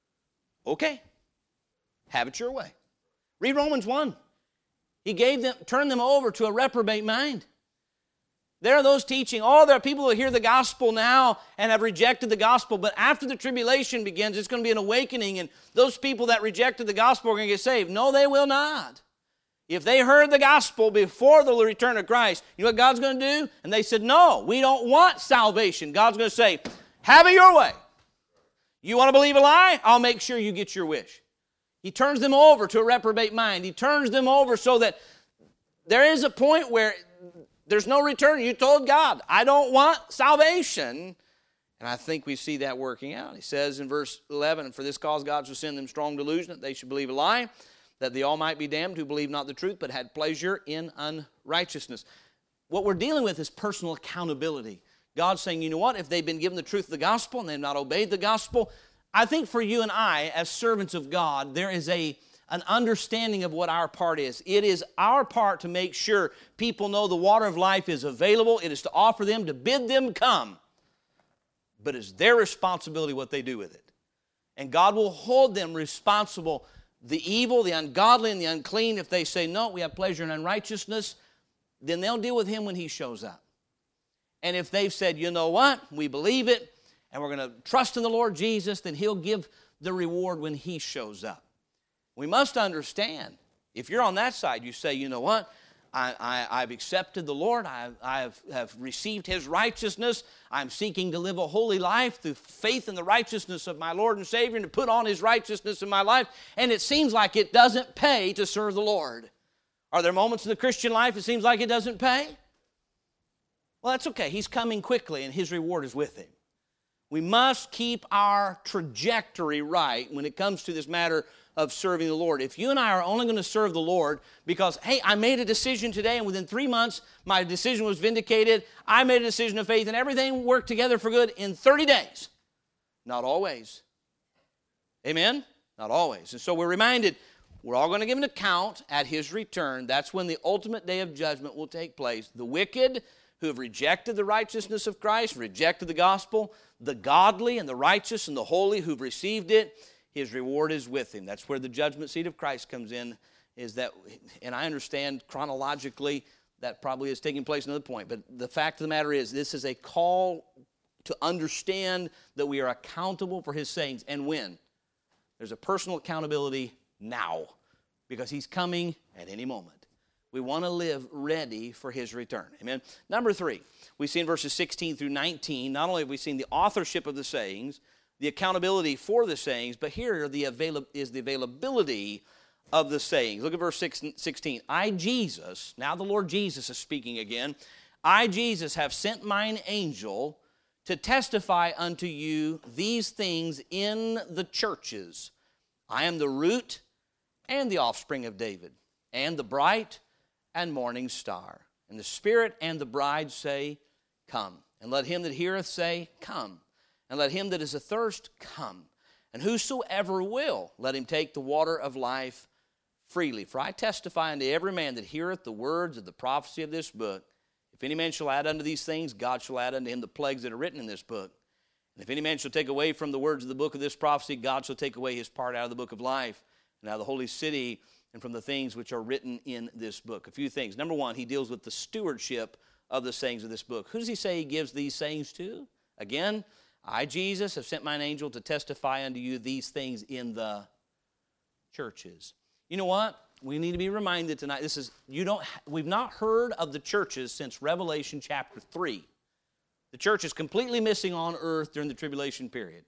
Okay. Have it your way. Read Romans one. He gave them, turned them over to a reprobate mind. There are those teaching, oh, there are people who hear the gospel now and have rejected the gospel, but after the tribulation begins, it's going to be an awakening, and those people that rejected the gospel are going to get saved. No, they will not. If they heard the gospel before the return of Christ, you know what God's going to do? And they said, no, we don't want salvation. God's going to say, have it your way. You want to believe a lie? I'll make sure you get your wish. He turns them over to a reprobate mind. He turns them over so that there is a point where there's no return. You told God, I don't want salvation. And I think we see that working out. He says in verse eleven, for this cause God shall send them strong delusion, that they should believe a lie, that they all might be damned who believe not the truth, but had pleasure in unrighteousness. What we're dealing with is personal accountability. God's saying, you know what, if they've been given the truth of the gospel and they've not obeyed the gospel, I think for you and I, as servants of God, there is a an understanding of what our part is. It is our part to make sure people know the water of life is available. It is to offer them, to bid them come. But it's their responsibility what they do with it. And God will hold them responsible, the evil, the ungodly, and the unclean. If they say, no, we have pleasure in unrighteousness, then they'll deal with him when he shows up. And if they've said, you know what, we believe it, and we're going to trust in the Lord Jesus, then he'll give the reward when he shows up. We must understand, if you're on that side, you say, you know what, I, I, I've accepted the Lord, I, I have, have received his righteousness, I'm seeking to live a holy life through faith in the righteousness of my Lord and Savior, and to put on his righteousness in my life, and it seems like it doesn't pay to serve the Lord. Are there moments in the Christian life it seems like it doesn't pay? Well, that's okay. He's coming quickly, and his reward is with him. We must keep our trajectory right when it comes to this matter of serving the Lord. If you and I are only going to serve the Lord because, hey, I made a decision today, and within three months, my decision was vindicated, I made a decision of faith, and everything worked together for good in thirty days. Not always. Amen? Not always. And so we're reminded, We're all going to give an account at his return. That's when the ultimate day of judgment will take place. The wicked who have rejected the righteousness of Christ, rejected the gospel, the godly and the righteous and the holy who've received it, his reward is with him. That's where the judgment seat of Christ comes in, is that, and I understand chronologically that probably is taking place another point, but the fact of the matter is this is a call to understand that we are accountable for his sayings. And when? There's a personal accountability now, because he's coming at any moment. We want to live ready for his return. Amen. Number three, we see in verses sixteen through nineteen, not only have we seen the authorship of the sayings, the accountability for the sayings, but here the avail- is the availability of the sayings. Look at verse sixteen. I, Jesus, now the Lord Jesus is speaking again, I, Jesus, have sent mine angel to testify unto you these things in the churches. I am the root and the offspring of David, and the bright and morning star. And the Spirit and the bride say, come. And let him that heareth say, come. And let him that is athirst come. And whosoever will, let him take the water of life freely. For I testify unto every man that heareth the words of the prophecy of this book, if any man shall add unto these things, God shall add unto him the plagues that are written in this book. And if any man shall take away from the words of the book of this prophecy, God shall take away his part out of the book of life, and out of the holy city, and from the things which are written in this book. A few things. Number one, he deals with the stewardship of the sayings of this book. Who does he say he gives these sayings to? Again, I, Jesus, have sent mine angel to testify unto you these things in the churches. You know what? We need to be reminded tonight. This is you don't. We've not heard of the churches since Revelation chapter three. The church is completely missing on earth during the tribulation period.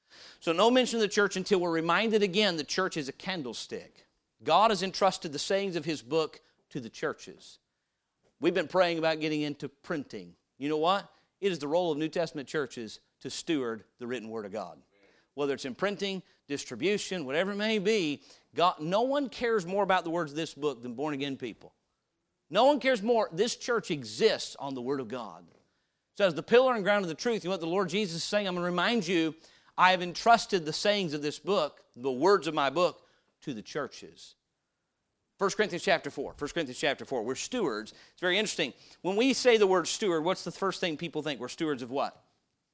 So no mention of the church until we're reminded again the church is a candlestick. God has entrusted the sayings of his book to the churches. We've been praying about getting into printing. You know what? It is the role of New Testament churches to steward the written word of God. Whether it's in printing, distribution, whatever it may be, God, no one cares more about the words of this book than born-again people. No one cares more. This church exists on the word of God. So as the pillar and ground of the truth, you know what the Lord Jesus is saying? I'm going to remind you, I have entrusted the sayings of this book, the words of my book, to the churches. First Corinthians chapter four. First Corinthians chapter four. We're stewards. It's very interesting. When we say the word steward, what's the first thing people think? We're stewards of what?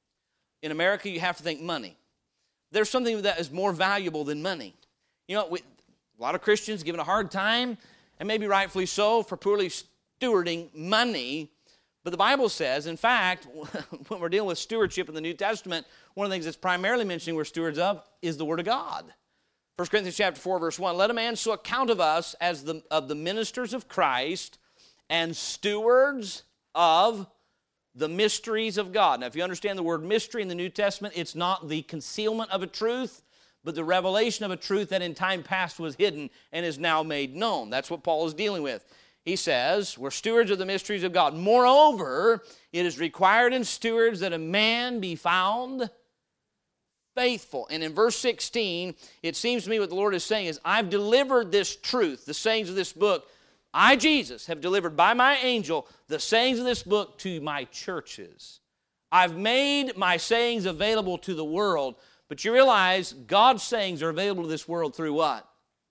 In America, you have to think money. There's something that is more valuable than money. You know, we, a lot of Christians given a hard time, and maybe rightfully so, for poorly stewarding money. But the Bible says, in fact, when we're dealing with stewardship in the New Testament, one of the things that's primarily mentioning we're stewards of is the Word of God. First Corinthians chapter four, verse one, let a man so account of us as the, of the ministers of Christ and stewards of the mysteries of God. Now, if you understand the word mystery in the New Testament, it's not the concealment of a truth, but the revelation of a truth that in time past was hidden and is now made known. That's what Paul is dealing with. He says, we're stewards of the mysteries of God. Moreover, it is required in stewards that a man be found faithful. And in verse sixteen, it seems to me what the Lord is saying is, I've delivered this truth, the sayings of this book. I, Jesus, have delivered by my angel the sayings of this book to my churches. I've made my sayings available to the world. But you realize God's sayings are available to this world through what?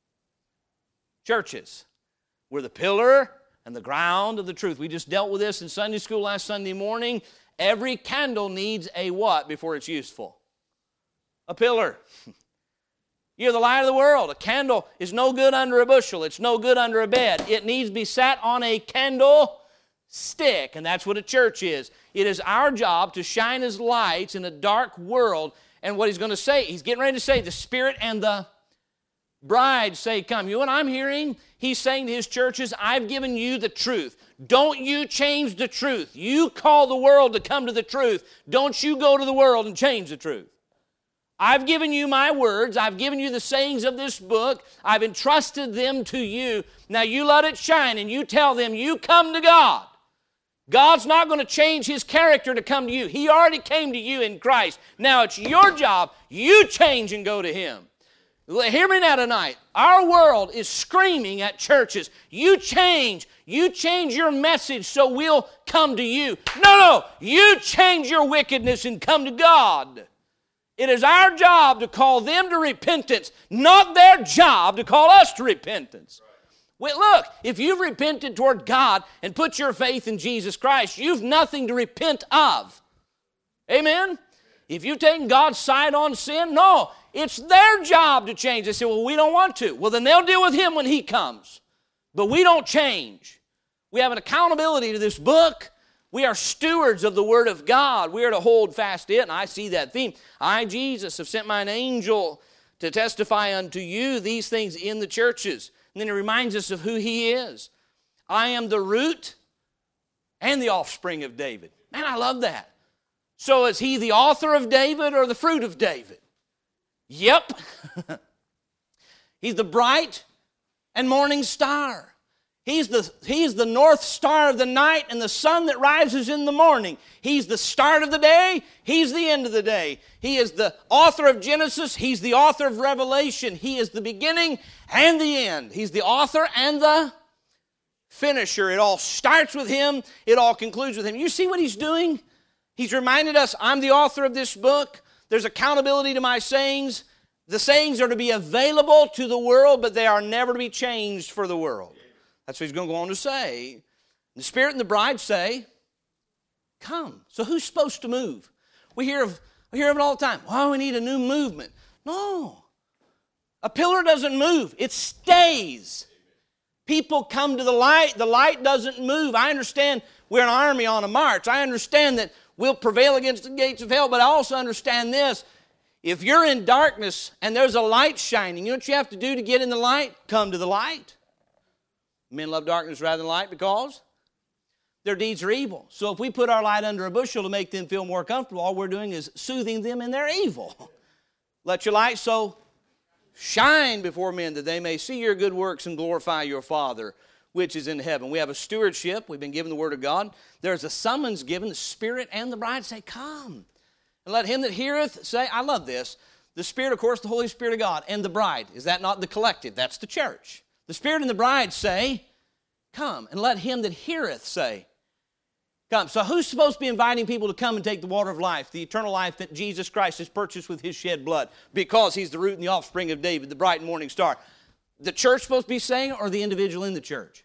Churches. We're the pillar and the ground of the truth. We just dealt with this in Sunday school last Sunday morning. Every candle needs a what before it's useful? A pillar. You're the light of the world. A candle is no good under a bushel. It's no good under a bed. It needs to be sat on a candle stick, and that's what a church is. It is our job to shine as lights in a dark world. And what he's going to say, he's getting ready to say, the Spirit and the bride say, come. You know what I'm hearing? He's saying to his churches, I've given you the truth. Don't you change the truth. You call the world to come to the truth. Don't you go to the world and change the truth. I've given you my words. I've given you the sayings of this book. I've entrusted them to you. Now you let it shine and you tell them you come to God. God's not going to change his character to come to you. He already came to you in Christ. Now it's your job. You change and go to him. Hear me now tonight. Our world is screaming at churches. You change. You change your message so we'll come to you. No, no. You change your wickedness and come to God. It is our job to call them to repentance, not their job to call us to repentance. Well, look, if you've repented toward God and put your faith in Jesus Christ, you've nothing to repent of. Amen? If you've taken God's side on sin, no, it's their job to change. They say, well, we don't want to. Well, then they'll deal with Him when He comes. But we don't change. We have an accountability to this book. We are stewards of the Word of God. We are to hold fast to it, and I see that theme. I, Jesus, have sent mine angel to testify unto you these things in the churches. And then it reminds us of who He is. I am the root and the offspring of David. Man, I love that. So is He the author of David or the fruit of David? Yep. He's the bright and morning star. He's the, he's the north star of the night and the sun that rises in the morning. He's the start of the day. He's the end of the day. He is the author of Genesis. He's the author of Revelation. He is the beginning and the end. He's the author and the finisher. It all starts with Him. It all concludes with Him. You see what He's doing? He's reminded us, I'm the author of this book. There's accountability to my sayings. The sayings are to be available to the world, but they are never to be changed for the world. That's what He's going to go on to say. The Spirit and the bride say, come. So who's supposed to move? We hear of, we hear of it all the time. Well, we need a new movement. No. A pillar doesn't move. It stays. People come to the light. The light doesn't move. I understand we're an army on a march. I understand that we'll prevail against the gates of hell, but I also understand this. If you're in darkness and there's a light shining, you know what you have to do to get in the light? Come to the light. Men love darkness rather than light because their deeds are evil. So if we put our light under a bushel to make them feel more comfortable, all we're doing is soothing them in their evil. Let your light so shine before men that they may see your good works and glorify your Father which is in heaven. We have a stewardship. We've been given the Word of God. There's a summons given. The Spirit and the bride say, come. And let him that heareth say, I love this. The Spirit, of course, the Holy Spirit of God, and the bride. Is that not the collective? That's the church. The Spirit and the bride say, come. And let him that heareth say, come. So who's supposed to be inviting people to come and take the water of life, the eternal life that Jesus Christ has purchased with His shed blood, because He's the root and the offspring of David, the bright and morning star? The church supposed to be saying, or the individual in the church?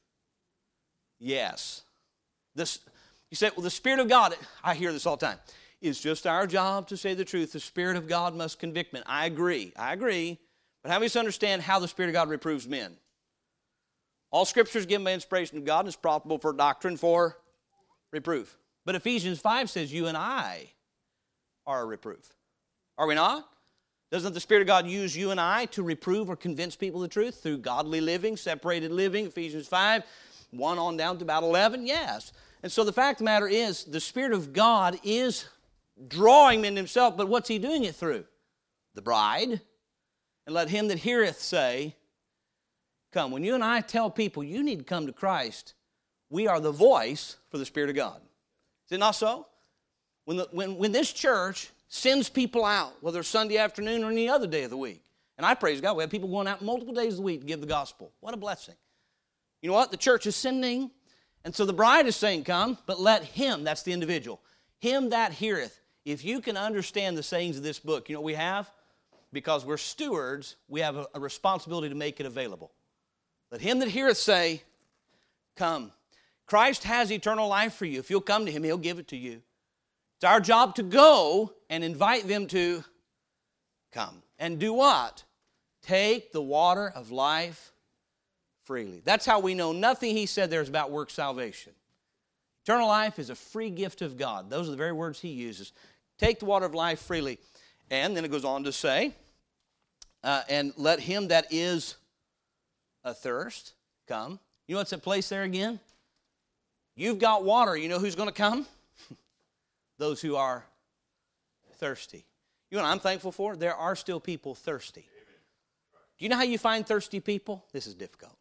Yes. This, you say, well, the Spirit of God, I hear this all the time. It's just our job to say the truth. The Spirit of God must convict men. I agree. I agree. But how many of us understand how the Spirit of God reproves men? All Scripture is given by inspiration of God and is profitable for doctrine, for reproof. But Ephesians five says you and I are a reproof. Are we not? Doesn't the Spirit of God use you and I to reprove or convince people of the truth through godly living, separated living? Ephesians five, one on down to about eleven, yes. And so the fact of the matter is the Spirit of God is drawing men to Himself, but what's He doing it through? The bride. And let him that heareth say, come. When you and I tell people you need to come to Christ, we are the voice for the Spirit of God. Is it not so? When, the, when, when this church sends people out, whether it's Sunday afternoon or any other day of the week, and I praise God, we have people going out multiple days of the week to give the gospel. What a blessing. You know what? The church is sending, and so the bride is saying, come, but let him, that's the individual, him that heareth. If you can understand the sayings of this book, you know what we have? Because we're stewards, we have a, a responsibility to make it available. Let him that heareth say, come. Christ has eternal life for you. If you'll come to Him, He'll give it to you. It's our job to go and invite them to come. And do what? Take the water of life freely. That's how we know nothing He said there is about work salvation. Eternal life is a free gift of God. Those are the very words He uses. Take the water of life freely. And then it goes on to say, uh, and let him that is athirst come. You know what's at place there again? You've got water. You know who's going to come? Those who are thirsty. You know what I'm thankful for? There are still people thirsty. Do you know how you find thirsty people? This is difficult.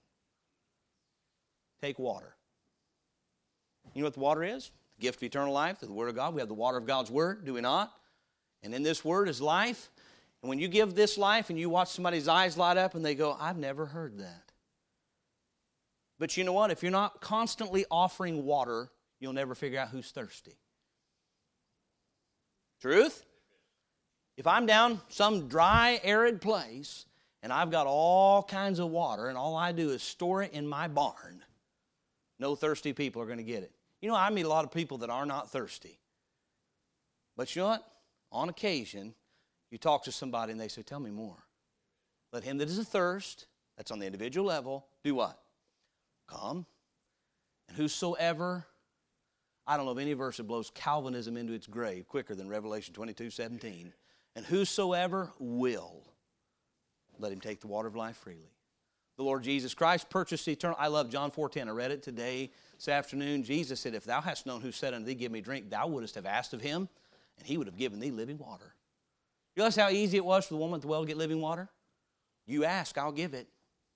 Take water. You know what the water is? The gift of eternal life, the Word of God. We have the water of God's Word, do we not? And in this Word is life. And when you give this life and you watch somebody's eyes light up and they go, I've never heard that. But you know what? If you're not constantly offering water, you'll never figure out who's thirsty. Truth? If I'm down some dry, arid place, and I've got all kinds of water, and all I do is store it in my barn, no thirsty people are going to get it. You know, I meet a lot of people that are not thirsty. But you know what? On occasion, you talk to somebody and they say, tell me more. Let him that is athirst, that's on the individual level, do what? Come. And whosoever, I don't know of any verse that blows Calvinism into its grave quicker than Revelation twenty-two seventeen. And whosoever will, let him take the water of life freely. The Lord Jesus Christ purchased eternal. I love John four ten. I read it today, this afternoon. Jesus said, if thou hast known who said unto thee, give me drink, thou wouldest have asked of him, and he would have given thee living water. You realize how easy it was for the woman at the well to get living water? You ask, I'll give it.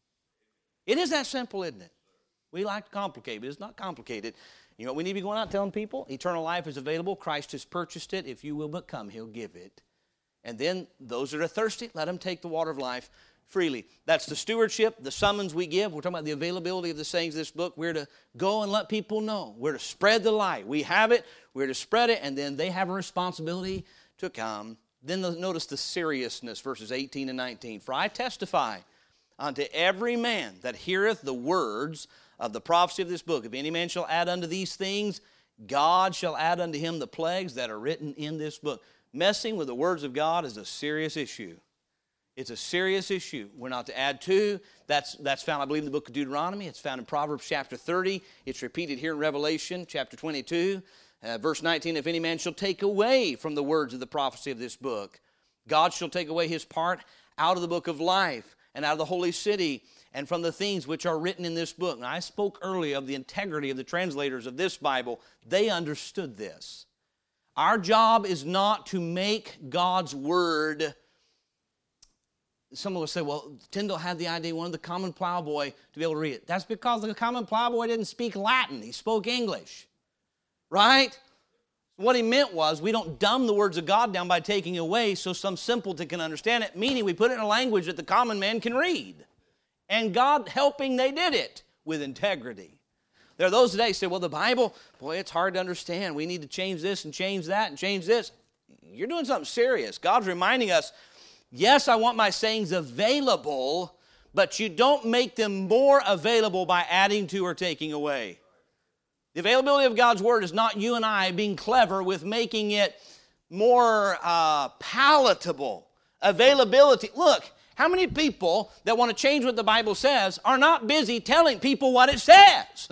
It is that simple, isn't it? We like to complicate, but it's not complicated. You know what we need to be going out telling people? Eternal life is available. Christ has purchased it. If you will but come, he'll give it. And then those that are thirsty, let them take the water of life freely. That's the stewardship, the summons we give. We're talking about the availability of the sayings of this book. We're to go and let people know. We're to spread the light. We have it. We're to spread it, and then they have a responsibility to come. Then notice the seriousness, verses eighteen and nineteen. For I testify unto every man that heareth the words of the prophecy of this book. If any man shall add unto these things, God shall add unto him the plagues that are written in this book. Messing with the words of God is a serious issue. It's a serious issue. We're not to add to. That's, that's found, I believe, in the book of Deuteronomy. It's found in Proverbs chapter thirty. It's repeated here in Revelation chapter twenty-two. Uh, verse nineteen, if any man shall take away from the words of the prophecy of this book, God shall take away his part out of the book of life and out of the holy city and from the things which are written in this book. Now, I spoke earlier of the integrity of the translators of this Bible. They understood this. Our job is not to make God's word. Someone will say, well, Tyndale had the idea, wanted the common plowboy to be able to read it. That's because the common plowboy didn't speak Latin. He spoke English. Right? What he meant was we don't dumb the words of God down by taking away so some simpleton can understand it, meaning we put it in a language that the common man can read. And God helping, they did it with integrity. There are those today who say, well, the Bible, boy, it's hard to understand. We need to change this and change that and change this. You're doing something serious. God's reminding us, yes, I want my sayings available, but you don't make them more available by adding to or taking away. The availability of God's Word is not you and I being clever with making it more uh, palatable. Availability. Look, how many people that want to change what the Bible says are not busy telling people what it says?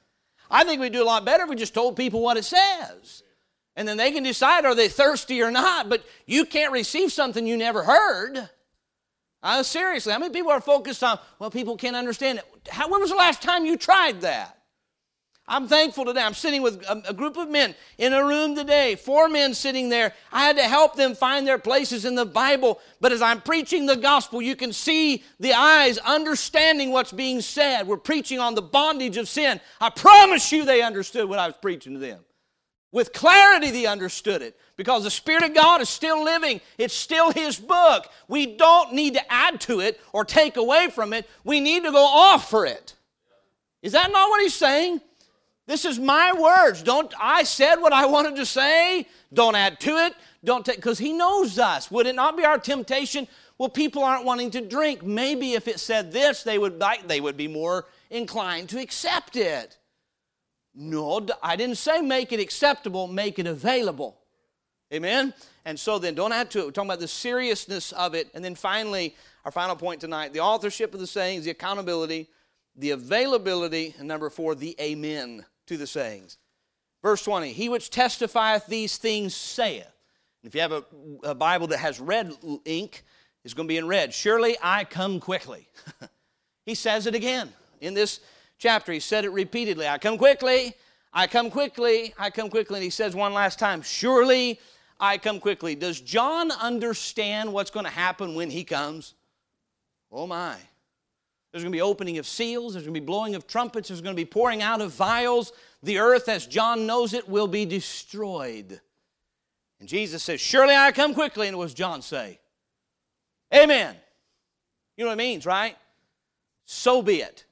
I think we'd do a lot better if we just told people what it says. And then they can decide, are they thirsty or not? But you can't receive something you never heard. Uh, seriously, how many people are focused on, well, people can't understand it. How, when was the last time you tried that? I'm thankful today. I'm sitting with a, a group of men in a room today, four men sitting there. I had to help them find their places in the Bible. But as I'm preaching the gospel, you can see the eyes understanding what's being said. We're preaching on the bondage of sin. I promise you they understood what I was preaching to them. With clarity they understood it because the Spirit of God is still living. It's still His book. We don't need to add to it or take away from it. We need to go offer it. Is that not what He's saying? This is my words. Don't I said what I wanted to say. Don't add to it. Don't take, because He knows us. Would it not be our temptation? Well, people aren't wanting to drink. Maybe if it said this, they would they would be more inclined to accept it. No, I didn't say make it acceptable, make it available. Amen? And so then don't add to it. We're talking about the seriousness of it. And then finally, our final point tonight, the authorship of the sayings, the accountability, the availability, and number four, the amen to the sayings. Verse twenty, he which testifieth these things saith. If you have a, a Bible that has red ink, it's going to be in red. Surely I come quickly. He says it again in this chapter. He said it repeatedly. I come quickly, I come quickly, I come quickly. And he says one last time, surely I come quickly. Does John understand what's going to happen when he comes? Oh my. There's going to be opening of seals. There's going to be blowing of trumpets. There's going to be pouring out of vials. The earth, as John knows it, will be destroyed. And Jesus says, surely I come quickly. And what does John say? Amen. You know what it means, right? So be it.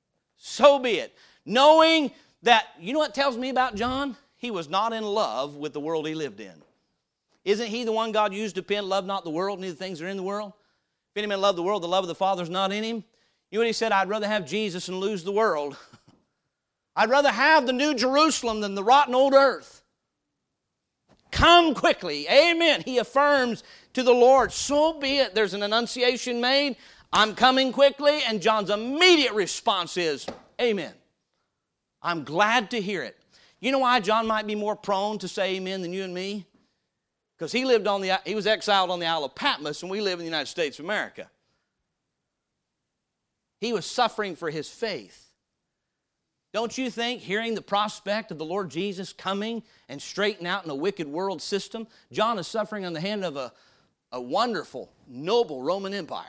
So be it. Knowing that, you know what it tells me about John? He was not in love with the world he lived in. Isn't He the one God used to pen, love not the world, neither the things that are in the world? If any man love the world, the love of the Father is not in him. You know what He said? I'd rather have Jesus and lose the world. I'd rather have the new Jerusalem than the rotten old earth. Come quickly. Amen. He affirms to the Lord, so be it. There's an annunciation made. I'm coming quickly. And John's immediate response is, amen. I'm glad to hear it. You know why John might be more prone to say amen than you and me? Because he lived on the, he was exiled on the Isle of Patmos, and we live in the United States of America. He was suffering for his faith. Don't you think hearing the prospect of the Lord Jesus coming and straightening out in a wicked world system, John is suffering on the hand of a, a wonderful, noble Roman Empire.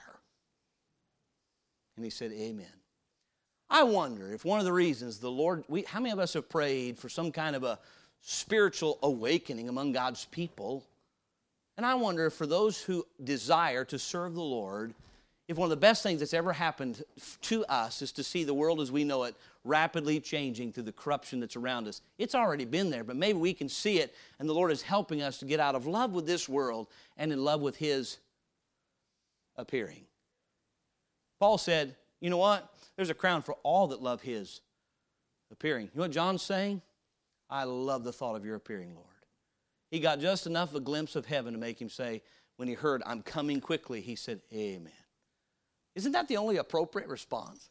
And he said, amen. I wonder if one of the reasons the Lord, we, how many of us have prayed for some kind of a spiritual awakening among God's people? And I wonder if for those who desire to serve the Lord, if one of the best things that's ever happened to us is to see the world as we know it rapidly changing through the corruption that's around us. It's already been there, but maybe we can see it, and the Lord is helping us to get out of love with this world and in love with His appearing. Paul said, you know what? There's a crown for all that love His appearing. You know what John's saying? I love the thought of your appearing, Lord. He got just enough of a glimpse of heaven to make him say, when he heard, I'm coming quickly, he said, amen. Isn't that the only appropriate response?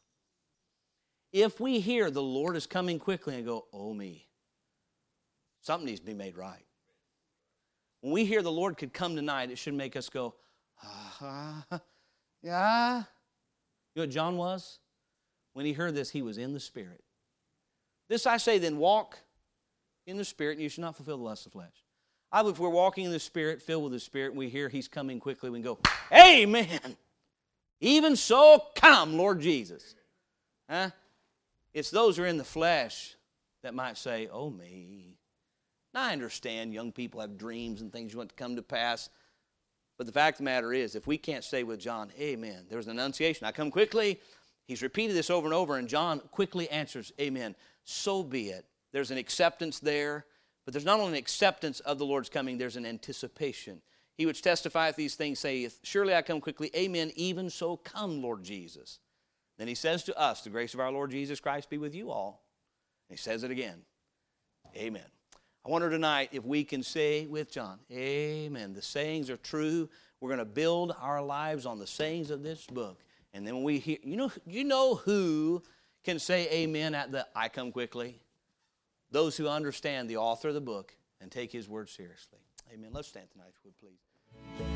If we hear the Lord is coming quickly and go, oh me, something needs to be made right. When we hear the Lord could come tonight, it should make us go, ah, yeah. You know what John was? When he heard this, he was in the Spirit. This I say, then walk in the Spirit, and you shall not fulfill the lust of the flesh. I believe if we're walking in the Spirit, filled with the Spirit, and we hear He's coming quickly, we can go, amen. Even so, come, Lord Jesus. Huh? It's those who are in the flesh that might say, oh, me. Now, I understand young people have dreams and things you want to come to pass. But the fact of the matter is, if we can't say with John, amen, there's an annunciation. I come quickly. He's repeated this over and over, and John quickly answers, amen. So be it. There's an acceptance there. But there's not only an acceptance of the Lord's coming, there's an anticipation. He which testifieth these things saith, surely I come quickly, amen, even so come, Lord Jesus. Then he says to us, the grace of our Lord Jesus Christ be with you all. And he says it again, amen. I wonder tonight if we can say with John, amen. The sayings are true. We're going to build our lives on the sayings of this book. And then when we hear, you know, you know who can say amen at the I come quickly? Those who understand the author of the book and take his word seriously. Amen. Let's stand tonight, if we would, please.